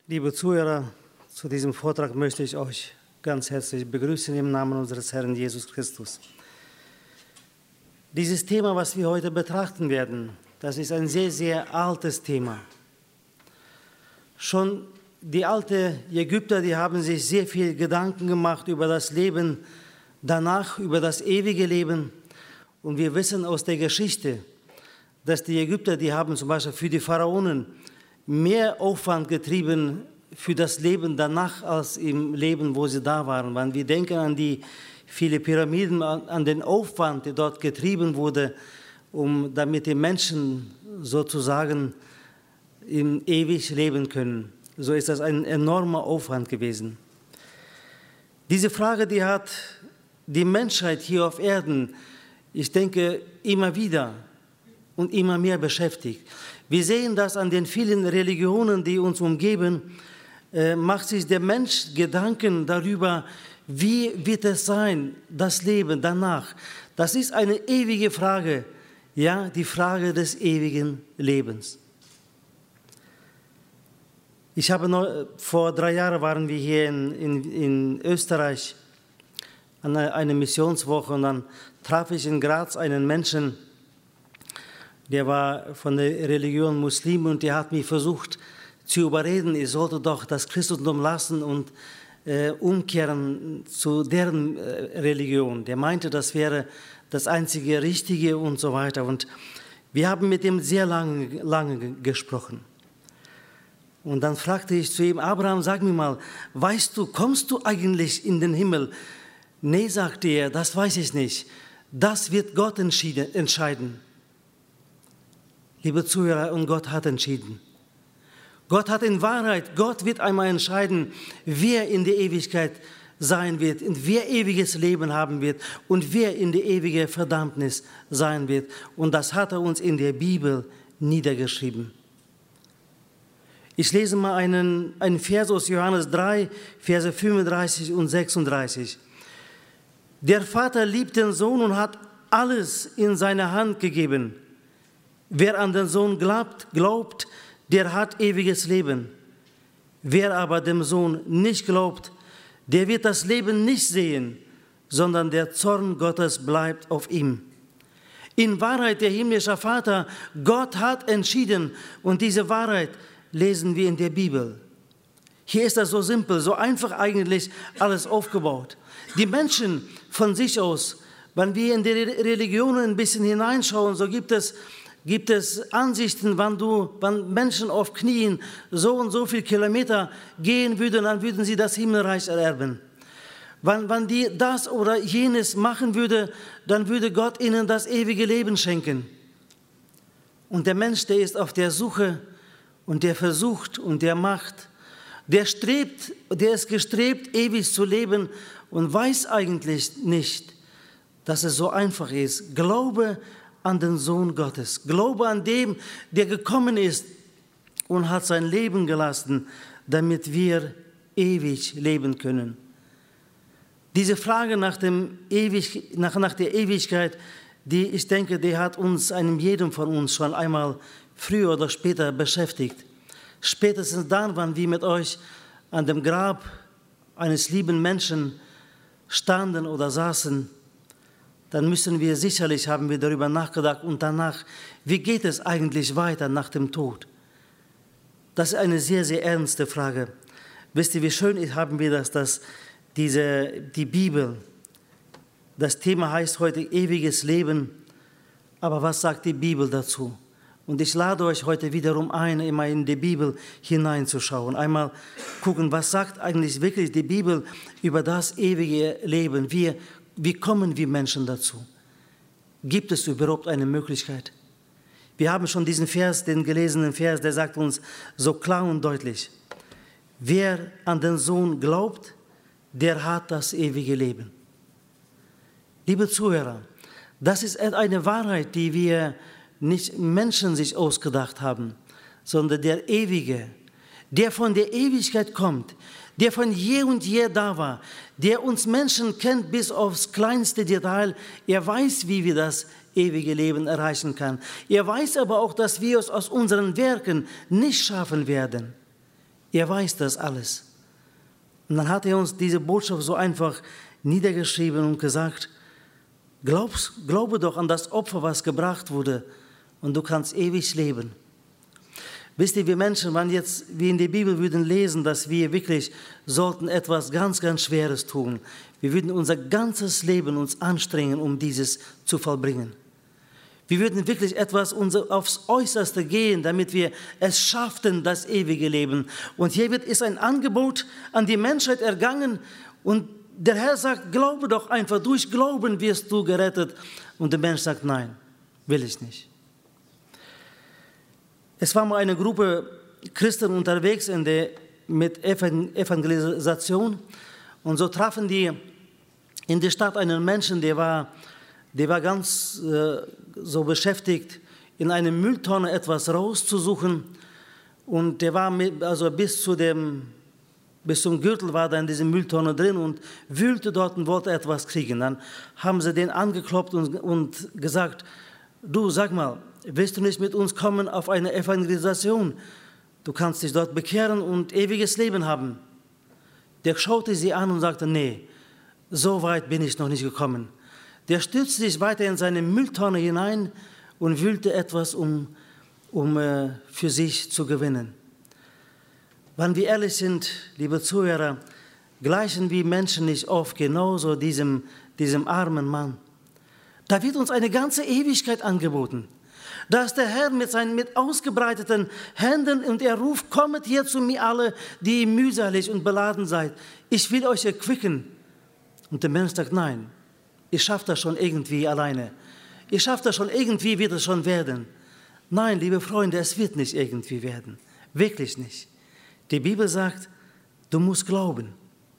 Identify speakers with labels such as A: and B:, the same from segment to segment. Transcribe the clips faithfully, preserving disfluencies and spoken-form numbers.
A: Liebe Zuhörer, zu diesem Vortrag möchte ich euch ganz herzlich begrüßen im Namen unseres Herrn Jesus Christus. Dieses Thema, was wir heute betrachten werden, das ist ein sehr, sehr altes Thema. Schon die alten Ägypter, die haben sich sehr viel Gedanken gemacht über das Leben danach, über das ewige Leben. Und wir wissen aus der Geschichte, dass die Ägypter, die haben zum Beispiel für die Pharaonen mehr Aufwand getrieben für das Leben danach als im Leben, wo sie da waren. Wenn wir denken an die vielen Pyramiden, an den Aufwand, der dort getrieben wurde, um damit die Menschen sozusagen im ewig leben können. So ist das ein enormer Aufwand gewesen. Diese Frage, die hat die Menschheit hier auf Erden, ich denke, immer wieder und immer mehr beschäftigt. Wir sehen das an den vielen Religionen, die uns umgeben, äh, macht sich der Mensch Gedanken darüber, wie wird es sein, das Leben danach. Das ist eine ewige Frage, ja, die Frage des ewigen Lebens. Ich habe noch, vor drei Jahren waren wir hier in, in, in Österreich an einer Missionswoche und dann traf ich in Graz einen Menschen, der war von der Religion Muslim und der hat mich versucht zu überreden, ich sollte doch das Christentum lassen und äh, umkehren zu deren äh, Religion. Der meinte, das wäre das einzige Richtige und so weiter. Und wir haben mit ihm sehr lange, lange gesprochen. Und dann fragte ich zu ihm, Abraham, sag mir mal, weißt du, kommst du eigentlich in den Himmel? Nee, sagte er, das weiß ich nicht. Das wird Gott entscheiden. Liebe Zuhörer, und Gott hat entschieden. Gott hat in Wahrheit, Gott wird einmal entscheiden, wer in der Ewigkeit sein wird und wer ewiges Leben haben wird und wer in der ewige Verdammnis sein wird. Und das hat er uns in der Bibel niedergeschrieben. Ich lese mal einen, einen Vers aus Johannes drei, Verse fünfunddreißig und sechsunddreißig. Der Vater liebt den Sohn und hat alles in seine Hand gegeben. Wer an den Sohn glaubt, glaubt, der hat ewiges Leben. Wer aber dem Sohn nicht glaubt, der wird das Leben nicht sehen, sondern der Zorn Gottes bleibt auf ihm. In Wahrheit, der himmlische Vater, Gott hat entschieden und diese Wahrheit lesen wir in der Bibel. Hier ist das so simpel, so einfach eigentlich alles aufgebaut. Die Menschen von sich aus, wenn wir in die Religionen ein bisschen hineinschauen, so gibt es Gibt es Ansichten, wenn, du, wenn Menschen auf Knien so und so viele Kilometer gehen würden, dann würden sie das Himmelreich ererben. Wenn, wenn die das oder jenes machen würde, dann würde Gott ihnen das ewige Leben schenken. Und der Mensch, der ist auf der Suche und der versucht und der macht, der strebt, der ist gestrebt, ewig zu leben und weiß eigentlich nicht, dass es so einfach ist. Glaube an den Sohn Gottes. Glaube an dem, der gekommen ist und hat sein Leben gelassen, damit wir ewig leben können. Diese Frage nach, dem Ewig, nach, nach der Ewigkeit, die, ich denke, die hat uns, einem jedem von uns schon einmal früher oder später beschäftigt. Spätestens dann, wenn wir mit euch an dem Grab eines lieben Menschen standen oder saßen, dann müssen wir sicherlich, haben wir darüber nachgedacht und danach, wie geht es eigentlich weiter nach dem Tod? Das ist eine sehr, sehr ernste Frage. Wisst ihr, wie schön haben wir das, dass diese, die Bibel, das Thema heißt heute ewiges Leben, aber was sagt die Bibel dazu? Und ich lade euch heute wiederum ein, immer in die Bibel hineinzuschauen, einmal gucken, was sagt eigentlich wirklich die Bibel über das ewige Leben? Wir Wie kommen wir Menschen dazu? Gibt es überhaupt eine Möglichkeit? Wir haben schon diesen Vers, den gelesenen Vers, der sagt uns so klar und deutlich, wer an den Sohn glaubt, der hat das ewige Leben. Liebe Zuhörer, das ist eine Wahrheit, die wir nicht Menschen sich ausgedacht haben, sondern der Ewige, der von der Ewigkeit kommt, der von je und je da war, der uns Menschen kennt bis aufs kleinste Detail. Er weiß, wie wir das ewige Leben erreichen können. Er weiß aber auch, dass wir es aus unseren Werken nicht schaffen werden. Er weiß das alles. Und dann hat er uns diese Botschaft so einfach niedergeschrieben und gesagt, glaubst, glaube doch an das Opfer, was gebracht wurde, und du kannst ewig leben. Wisst ihr, wir Menschen, wenn jetzt wir in der Bibel würden lesen, dass wir wirklich sollten etwas ganz, ganz Schweres tun. Wir würden unser ganzes Leben uns anstrengen, um dieses zu vollbringen. Wir würden wirklich etwas unser, aufs Äußerste gehen, damit wir es schafften, das ewige Leben. Und hier wird ist ein Angebot an die Menschheit ergangen und der Herr sagt, glaube doch einfach, durch Glauben wirst du gerettet. Und der Mensch sagt, nein, will ich nicht. Es war mal eine Gruppe Christen unterwegs in der, mit Evangelisation und so trafen die in der Stadt einen Menschen, der war, der war ganz äh, so beschäftigt, in eine Mülltonne etwas rauszusuchen und der war mit, also bis zu dem bis zum Gürtel war da in dieser Mülltonne drin und wühlte dort und wollte etwas kriegen. Dann haben sie den angeklopft und, und gesagt, du sag mal, willst du nicht mit uns kommen auf eine Evangelisation? Du kannst dich dort bekehren und ewiges Leben haben. Der schaute sie an und sagte, nee, so weit bin ich noch nicht gekommen. Der stürzte sich weiter in seine Mülltonne hinein und wühlte etwas, um, um äh, für sich zu gewinnen. Wenn wir ehrlich sind, liebe Zuhörer, gleichen wir Menschen nicht oft genauso diesem, diesem armen Mann. Da wird uns eine ganze Ewigkeit angeboten. Da ist der Herr mit seinen mit ausgebreiteten Händen und er ruft, kommet hier zu mir alle, die mühselig und beladen seid. Ich will euch erquicken. Und der Mensch sagt, nein, ich schaffe das schon irgendwie alleine. Ich schaffe das schon, irgendwie wird es schon werden. Nein, liebe Freunde, es wird nicht irgendwie werden. Wirklich nicht. Die Bibel sagt, du musst glauben.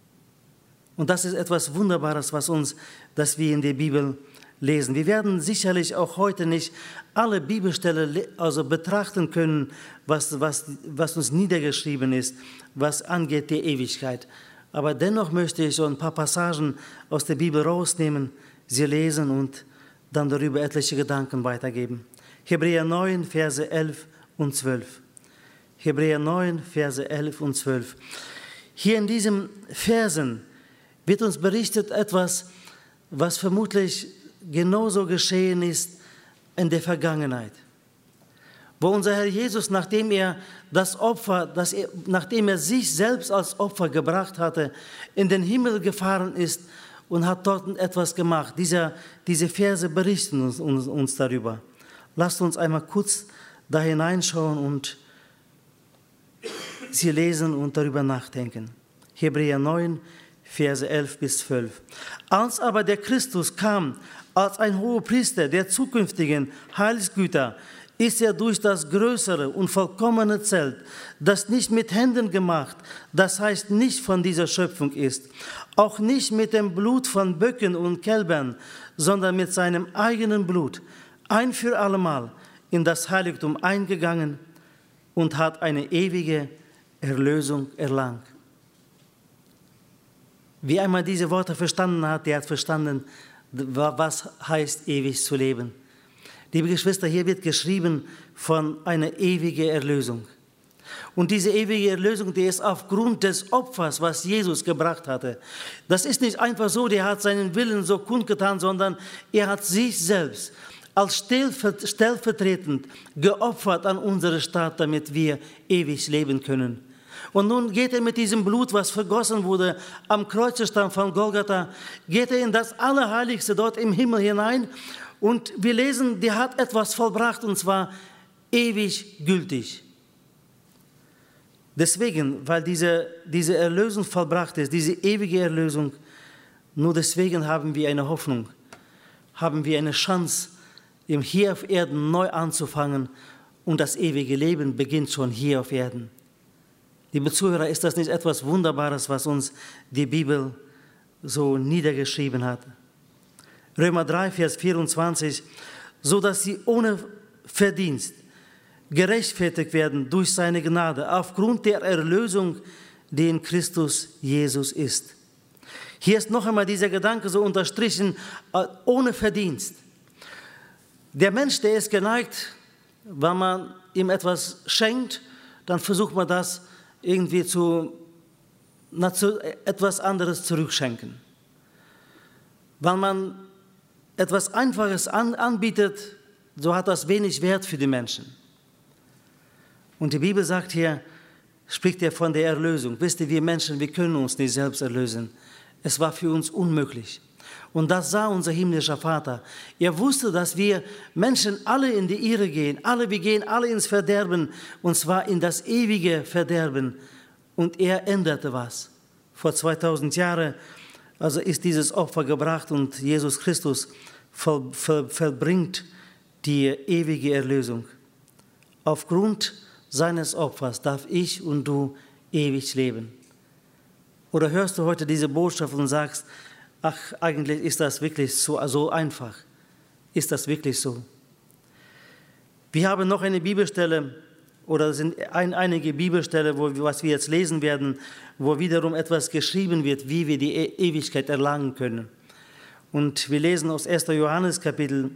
A: Und das ist etwas Wunderbares, was uns, dass wir in der Bibel lesen. Wir werden sicherlich auch heute nicht alle Bibelstellen also betrachten können, was, was, was uns niedergeschrieben ist, was angeht die Ewigkeit. Aber dennoch möchte ich so ein paar Passagen aus der Bibel rausnehmen, sie lesen und dann darüber etliche Gedanken weitergeben. Hebräer neun, Verse elf und zwölf. Hebräer neun, Verse elf und zwölf. Hier in diesen Versen wird uns berichtet etwas, was vermutlich genauso geschehen ist in der Vergangenheit. Wo unser Herr Jesus, nachdem er das Opfer, das er, nachdem er sich selbst als Opfer gebracht hatte, in den Himmel gefahren ist und hat dort etwas gemacht. Diese, diese Verse berichten uns, uns, uns darüber. Lasst uns einmal kurz da hineinschauen und sie lesen und darüber nachdenken. Hebräer neun, Verse elf bis zwölf. Als aber der Christus kam, als ein Hohepriester der zukünftigen Heilsgüter, ist er durch das größere und vollkommene Zelt, das nicht mit Händen gemacht, das heißt nicht von dieser Schöpfung ist, auch nicht mit dem Blut von Böcken und Kälbern, sondern mit seinem eigenen Blut, ein für allemal in das Heiligtum eingegangen und hat eine ewige Erlösung erlangt. Wie einmal diese Worte verstanden hat, der hat verstanden, was heißt ewig zu leben. Liebe Geschwister, hier wird geschrieben von einer ewigen Erlösung. Und diese ewige Erlösung, die ist aufgrund des Opfers, was Jesus gebracht hatte. Das ist nicht einfach so, der hat seinen Willen so kundgetan, sondern er hat sich selbst als stellvertretend geopfert an unsere Stadt, damit wir ewig leben können. Und nun geht er mit diesem Blut, was vergossen wurde, am Kreuzestamm von Golgatha, geht er in das Allerheiligste dort im Himmel hinein. Und wir lesen, der hat etwas vollbracht, und zwar ewig gültig. Deswegen, weil diese, diese Erlösung vollbracht ist, diese ewige Erlösung, nur deswegen haben wir eine Hoffnung, haben wir eine Chance, hier auf Erden neu anzufangen. Und das ewige Leben beginnt schon hier auf Erden. Liebe Zuhörer, ist das nicht etwas Wunderbares, was uns die Bibel so niedergeschrieben hat? Römer drei, Vers vierundzwanzig, so dass sie ohne Verdienst gerechtfertigt werden durch seine Gnade, aufgrund der Erlösung, die in Christus Jesus ist. Hier ist noch einmal dieser Gedanke so unterstrichen, ohne Verdienst. Der Mensch, der ist geneigt, wenn man ihm etwas schenkt, dann versucht man das irgendwie zu, na, zu etwas anderes zurückschenken. Weil man etwas Einfaches an, anbietet, so hat das wenig Wert für die Menschen. Und die Bibel sagt hier, spricht ja von der Erlösung. Wisst ihr, wir Menschen, wir können uns nicht selbst erlösen. Es war für uns unmöglich. Und das sah unser himmlischer Vater. Er wusste, dass wir Menschen alle in die Irre gehen. Alle, wir gehen alle ins Verderben, und zwar in das ewige Verderben. Und er änderte was. Vor zweitausend Jahren also ist dieses Opfer gebracht und Jesus Christus voll, voll, vollbringt die ewige Erlösung. Aufgrund seines Opfers darf ich und du ewig leben. Oder hörst du heute diese Botschaft und sagst, ach, eigentlich ist das wirklich so, so einfach. Ist das wirklich so? Wir haben noch eine Bibelstelle, oder sind ein, einige Bibelstellen, wo, was wir jetzt lesen werden, wo wiederum etwas geschrieben wird, wie wir die e- Ewigkeit erlangen können. Und wir lesen aus erster Johannes Kapitel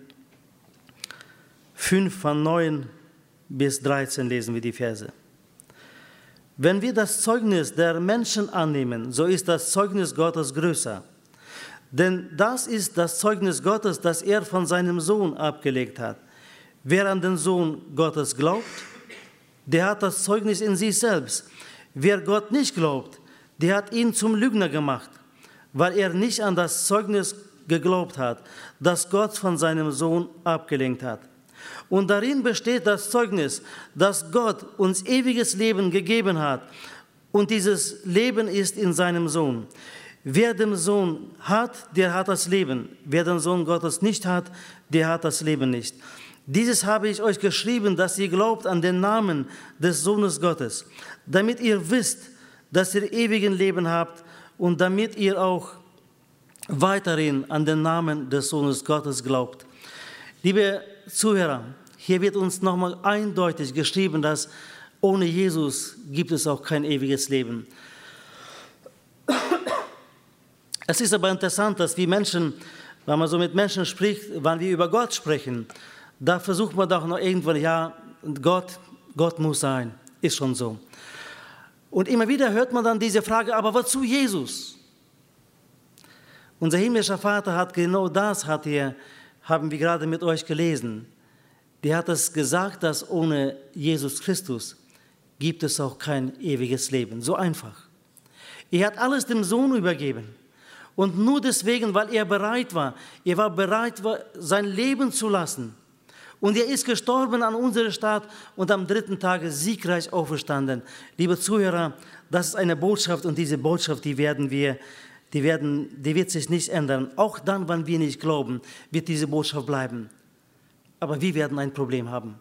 A: fünf von neun bis dreizehn lesen wir die Verse. Wenn wir das Zeugnis der Menschen annehmen, so ist das Zeugnis Gottes größer. Denn das ist das Zeugnis Gottes, das er von seinem Sohn abgelegt hat. Wer an den Sohn Gottes glaubt, der hat das Zeugnis in sich selbst. Wer Gott nicht glaubt, der hat ihn zum Lügner gemacht, weil er nicht an das Zeugnis geglaubt hat, das Gott von seinem Sohn abgelehnt hat. Und darin besteht das Zeugnis, dass Gott uns ewiges Leben gegeben hat. Und dieses Leben ist in seinem Sohn. Wer den Sohn hat, der hat das Leben. Wer den Sohn Gottes nicht hat, der hat das Leben nicht. Dieses habe ich euch geschrieben, dass ihr glaubt an den Namen des Sohnes Gottes, damit ihr wisst, dass ihr ewigen Leben habt und damit ihr auch weiterhin an den Namen des Sohnes Gottes glaubt. Liebe Zuhörer, hier wird uns nochmal eindeutig geschrieben, dass ohne Jesus gibt es auch kein ewiges Leben. Es ist aber interessant, dass wir Menschen, wenn man so mit Menschen spricht, wenn wir über Gott sprechen, da versucht man doch noch irgendwann, ja, Gott, Gott muss sein, ist schon so. Und immer wieder hört man dann diese Frage, aber wozu Jesus? Unser himmlischer Vater hat genau das, hat er, haben wir gerade mit euch gelesen. Der hat es gesagt, dass ohne Jesus Christus gibt es auch kein ewiges Leben. So einfach. Er hat alles dem Sohn übergeben. Und nur deswegen, weil er bereit war, er war bereit, sein Leben zu lassen. Und er ist gestorben an unserer Stadt und am dritten Tage siegreich auferstanden. Liebe Zuhörer, das ist eine Botschaft und diese Botschaft, die werden wir, die werden, die wird sich nicht ändern. Auch dann, wenn wir nicht glauben, wird diese Botschaft bleiben. Aber wir werden ein Problem haben.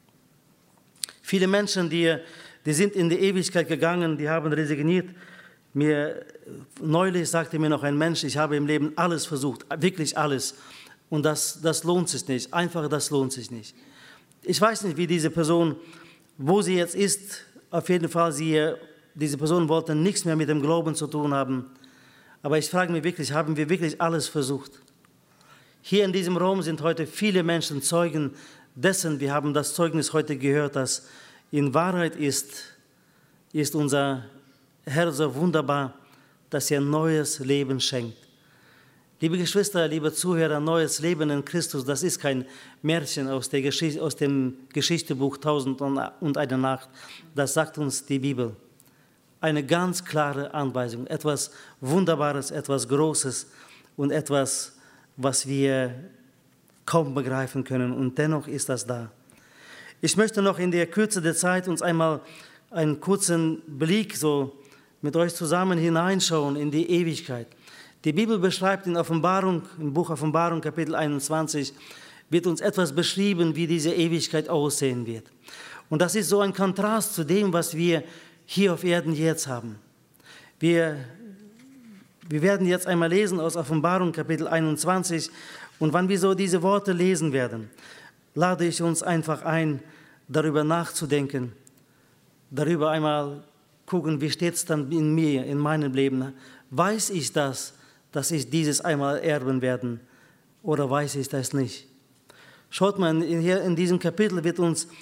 A: Viele Menschen, die, die sind in die Ewigkeit gegangen, die haben resigniert. Mir, neulich sagte mir noch ein Mensch, ich habe im Leben alles versucht, wirklich alles. Und das, das lohnt sich nicht, einfach das lohnt sich nicht. Ich weiß nicht, wie diese Person, wo sie jetzt ist, auf jeden Fall, sie, diese Person wollte nichts mehr mit dem Glauben zu tun haben. Aber ich frage mich wirklich, haben wir wirklich alles versucht? Hier in diesem Raum sind heute viele Menschen Zeugen dessen, wir haben das Zeugnis heute gehört, dass in Wahrheit ist, ist unser Herr so wunderbar, dass er ein neues Leben schenkt. Liebe Geschwister, liebe Zuhörer, neues Leben in Christus, das ist kein Märchen aus, der Geschichte, aus dem Geschichtebuch Tausend und eine Nacht. Das sagt uns die Bibel. Eine ganz klare Anweisung, etwas Wunderbares, etwas Großes und etwas, was wir kaum begreifen können. Und dennoch ist das da. Ich möchte noch in der Kürze der Zeit uns einmal einen kurzen Blick so mit euch zusammen hineinschauen in die Ewigkeit. Die Bibel beschreibt in Offenbarung, im Buch Offenbarung, Kapitel einundzwanzig, wird uns etwas beschrieben, wie diese Ewigkeit aussehen wird. Und das ist so ein Kontrast zu dem, was wir hier auf Erden jetzt haben. Wir, wir werden jetzt einmal lesen aus Offenbarung, Kapitel einundzwanzig. Und wenn wir so diese Worte lesen werden, lade ich uns einfach ein, darüber nachzudenken, darüber einmal gucken, wie steht es dann in mir, in meinem Leben. Weiß ich das, dass ich dieses einmal erben werde, oder weiß ich das nicht? Schaut mal, hier in diesem Kapitel wird uns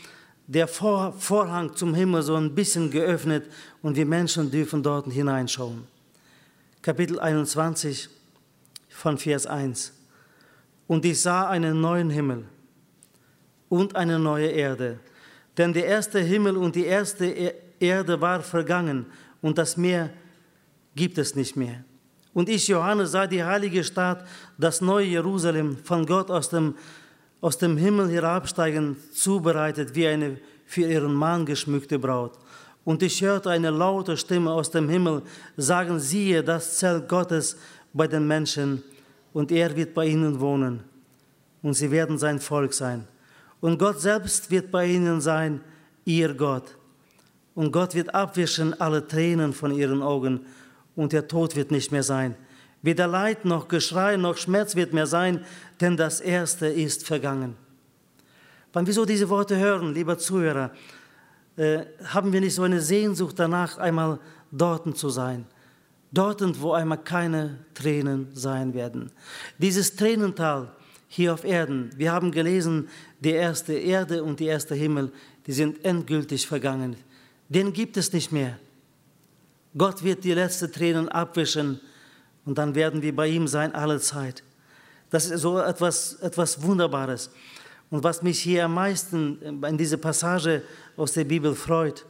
A: der Vor Vorhang zum Himmel so ein bisschen geöffnet und wir Menschen dürfen dort hineinschauen. Kapitel einundzwanzig von Vers eins. Und ich sah einen neuen Himmel und eine neue Erde, denn der erste Himmel und die erste Erde war vergangen und das Meer gibt es nicht mehr. Und ich, Johannes, sah die heilige Stadt, das neue Jerusalem, von Gott aus dem, aus dem Himmel herabsteigen, zubereitet wie eine für ihren Mann geschmückte Braut. Und ich hörte eine laute Stimme aus dem Himmel sagen, siehe, das Zelt Gottes bei den Menschen, und er wird bei ihnen wohnen, und sie werden sein Volk sein. Und Gott selbst wird bei ihnen sein, ihr Gott. Und Gott wird abwischen alle Tränen von ihren Augen, und der Tod wird nicht mehr sein. Weder Leid noch Geschrei noch Schmerz wird mehr sein, denn das Erste ist vergangen. Wenn wir so diese Worte hören, lieber Zuhörer, äh, haben wir nicht so eine Sehnsucht danach, einmal dort zu sein. Dort, wo einmal keine Tränen sein werden. Dieses Tränental hier auf Erden, wir haben gelesen, die erste Erde und die erste Himmel, die sind endgültig vergangen. Den gibt es nicht mehr. Gott wird die letzten Tränen abwischen und dann werden wir bei ihm sein alle Zeit. Das ist so etwas, etwas Wunderbares. Und was mich hier am meisten in dieser Passage aus der Bibel freut,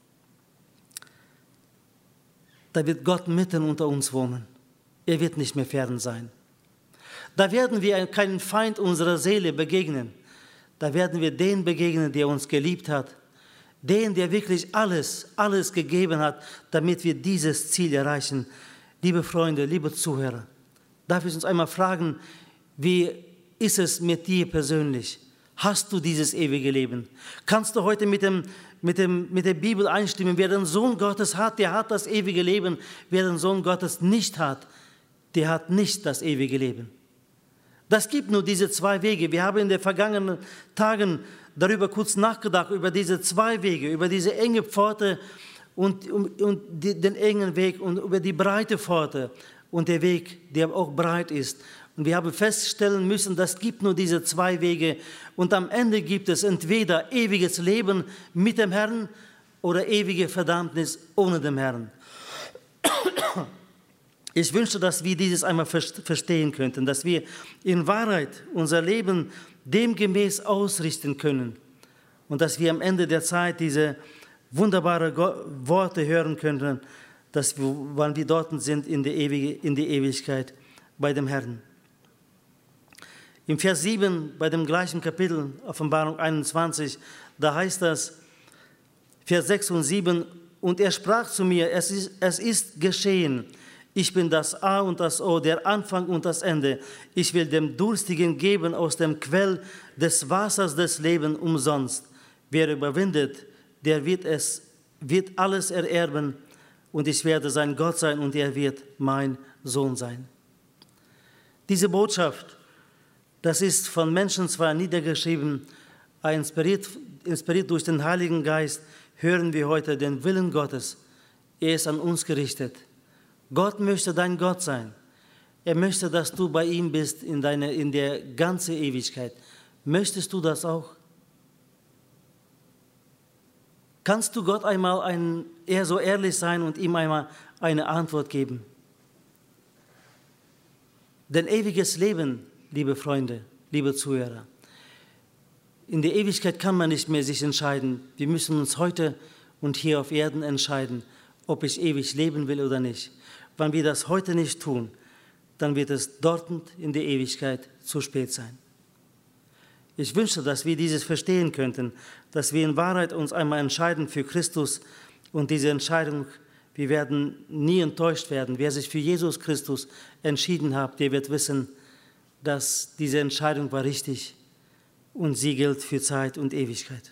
A: da wird Gott mitten unter uns wohnen. Er wird nicht mehr fern sein. Da werden wir keinen Feind unserer Seele begegnen. Da werden wir den begegnen, der uns geliebt hat. Den, der wirklich alles, alles gegeben hat, damit wir dieses Ziel erreichen. Liebe Freunde, liebe Zuhörer, darf ich uns einmal fragen, wie ist es mit dir persönlich? Hast du dieses ewige Leben? Kannst du heute mit, dem, mit, dem, mit der Bibel einstimmen? Wer den Sohn Gottes hat, der hat das ewige Leben. Wer den Sohn Gottes nicht hat, der hat nicht das ewige Leben. Das gibt nur diese zwei Wege. Wir haben in den vergangenen Tagen darüber kurz nachgedacht, über diese zwei Wege, über diese enge Pforte und, und, und die, den engen Weg und über die breite Pforte und der Weg, der auch breit ist. Und wir haben feststellen müssen, das gibt nur diese zwei Wege. Und am Ende gibt es entweder ewiges Leben mit dem Herrn oder ewige Verdammnis ohne den Herrn. Ich wünschte, dass wir dieses einmal verstehen könnten, dass wir in Wahrheit unser Leben demgemäß ausrichten können und dass wir am Ende der Zeit diese wunderbaren Worte hören könnten, dass wir, wann wir dort sind in der Ewige, in die Ewigkeit bei dem Herrn. Im Vers sieben, bei dem gleichen Kapitel, Offenbarung einundzwanzig, da heißt das, Vers sechs und sieben, und er sprach zu mir, es ist, es ist geschehen, ich bin das A und das O, der Anfang und das Ende. Ich will dem Durstigen geben aus dem Quell des Wassers des Lebens umsonst. Wer überwindet, der wird, es, wird alles ererben, und ich werde sein Gott sein, und er wird mein Sohn sein. Diese Botschaft, das ist von Menschen zwar niedergeschrieben, aber inspiriert, inspiriert durch den Heiligen Geist, hören wir heute den Willen Gottes. Er ist an uns gerichtet. Gott möchte dein Gott sein. Er möchte, dass du bei ihm bist in, deine, in der ganzen Ewigkeit. Möchtest du das auch? Kannst du Gott einmal ein, eher so ehrlich sein und ihm einmal eine Antwort geben? Denn ewiges Leben, liebe Freunde, liebe Zuhörer, in der Ewigkeit kann man nicht mehr sich entscheiden. Wir müssen uns heute und hier auf Erden entscheiden, ob ich ewig leben will oder nicht. Wenn wir das heute nicht tun, dann wird es dort in der Ewigkeit zu spät sein. Ich wünsche, dass wir dieses verstehen könnten, dass wir in Wahrheit uns einmal entscheiden für Christus und diese Entscheidung, wir werden nie enttäuscht werden. Wer sich für Jesus Christus entschieden hat, der wird wissen, dass diese Entscheidung war richtig und sie gilt für Zeit und Ewigkeit.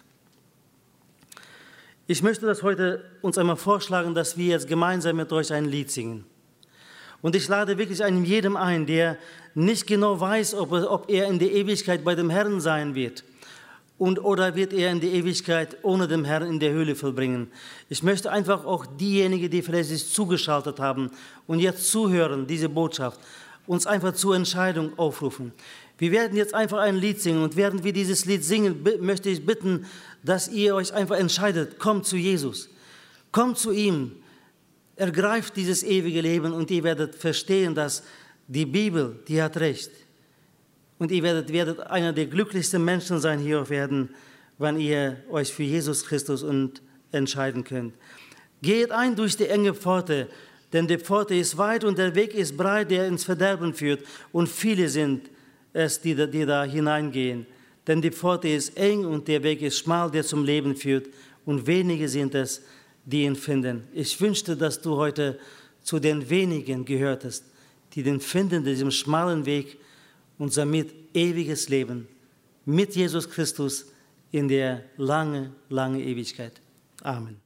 A: Ich möchte das heute uns einmal vorschlagen, dass wir jetzt gemeinsam mit euch ein Lied singen. Und ich lade wirklich einem jedem ein, der nicht genau weiß, ob er, ob er in der Ewigkeit bei dem Herrn sein wird und, oder wird er in der Ewigkeit ohne den Herrn in der Höhle verbringen. Ich möchte einfach auch diejenigen, die vielleicht sich zugeschaltet haben und jetzt zuhören, diese Botschaft, uns einfach zur Entscheidung aufrufen. Wir werden jetzt einfach ein Lied singen und während wir dieses Lied singen, möchte ich bitten, dass ihr euch einfach entscheidet, kommt zu Jesus, kommt zu ihm, ergreift dieses ewige Leben und ihr werdet verstehen, dass die Bibel, die hat recht. Und ihr werdet, werdet einer der glücklichsten Menschen sein hier auf Erden, wenn ihr euch für Jesus Christus und entscheiden könnt. Geht ein durch die enge Pforte, denn die Pforte ist weit und der Weg ist breit, der ins Verderben führt. Und viele sind es, die da, die da hineingehen. Denn die Pforte ist eng und der Weg ist schmal, der zum Leben führt. Und wenige sind es, die ihn finden. Ich wünschte, dass du heute zu den wenigen gehörtest, die den finden, diesem schmalen Weg und damit ewiges Leben mit Jesus Christus in der lange, lange Ewigkeit. Amen.